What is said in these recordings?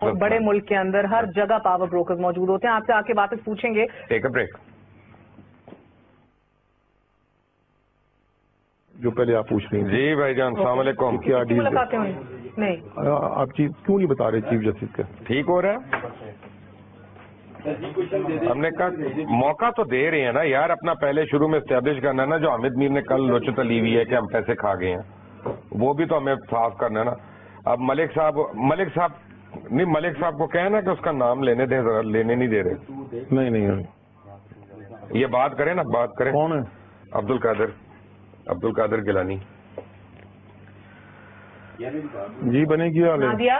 और बड़े मुल्क के अंदर हर जगह पावर ब्रोकर्स मौजूद होते हैं। आपसे आके वापस पूछेंगे। Take a break. जो पहले आप पूछ रही हैं। जी भाईजान, अस्सलाम वालेकुम। क्या डील मुलाकातें हुई? नहीं, आप चीज क्यों नहीं बता रहे चीफ जस्टिस का? ठीक हो रहा है। हमने कहा मौका तो दे रहे हैं ना यार, अपना पहले शुरू में एस्टेब्लिश करना है ना। जो हामिद मीर ने कल लोचत ली हुई है कि हम पैसे खा गए हैं, वो भी तो हमें साफ करना है ना। अब मलिक साहब को कहना कि उसका नाम लेने दें, जरा लेने नहीं दे रहे। नहीं ये बात करें ना, बात करें। कौन है? अब्दुल कादिर गिलानी जी। बने की हाल है? नादिया,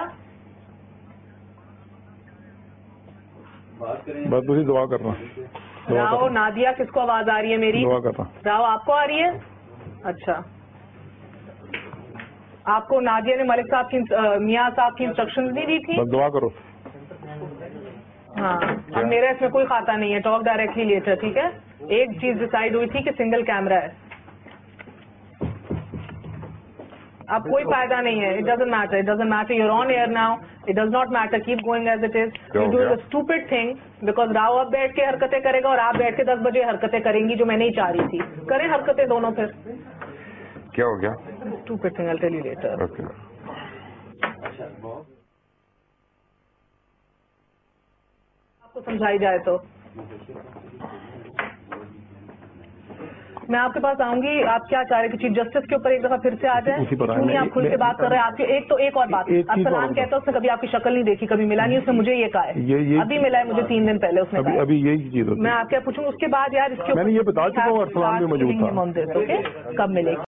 बस तुझे दुआ करना। राव, नादिया, किसको आवाज आ रही है मेरी? दुआ करना। राव, आपको आ रही है? अच्छा, आपको नादिया ने मलिक साहब की मियाँ साहब की इंस्ट्रक्शंस नहीं दी थी? बस दुआ करो। हाँ, अब मेरा इसमें कोई खाता नहीं है। टॉक डायरेक्टली लेटर, ठीक है? एक चीज डिसाइड हुई थी कि सिंगल कैमरा है। अब कोई फायदा नहीं है। It doesn't matter, you're on air now. It does not matter, keep going as it is. You do a stupid thing because Rao अब बैठ के हरकतें करेगा और आप बैठ के 10 बजे हरकतें करेंगी, जो मैं नहीं चाह रही थी। करें हरकतें दोनों फिर। क्या हो गया? Stupid thing, I tell you later. Okay. आपको समझाई जाए तो मैं आपके पास आऊंगी। आप क्या चाह रहे कि चीफ जस्टिस के ऊपर एक दफा फिर से आ जाए? क्यों नहीं आप खुल के बात कर रहे हैं? आपकी एक और बात, अरसलान कहता है उसने कभी आपकी शक्ल नहीं देखी, कभी मिला नहीं। उसने मुझे ये कहा है, अभी मिला है मुझे 3 दिन पहले। उसने कहा अभी यही चीज होती है। मैं आपके पूछूं उसके बाद यार इसके मैंने ये बता चुका हूँ, अरसलान भी मौजूद था। कब मिलेगी?